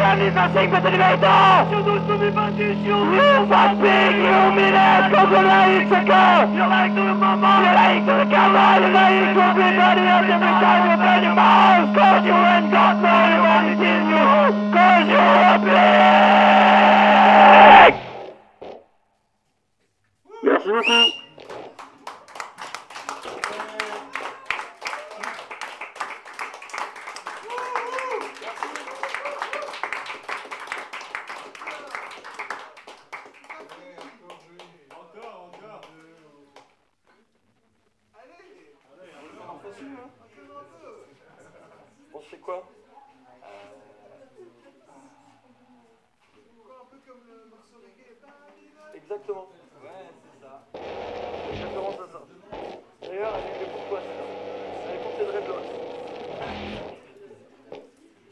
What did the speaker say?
family passing per the verità! Io non sto mi bandiscio! You fat pig, you minute, contro la Ithaca! You like to mama! You like to the camera! You like to be bloody at every time you burn your mouth! Cause you ain't got no humanity in you! Cause you're a pig! Merci beaucoup! On fait quoi? Un peu comme le morceau reggae. Exactement. Ouais.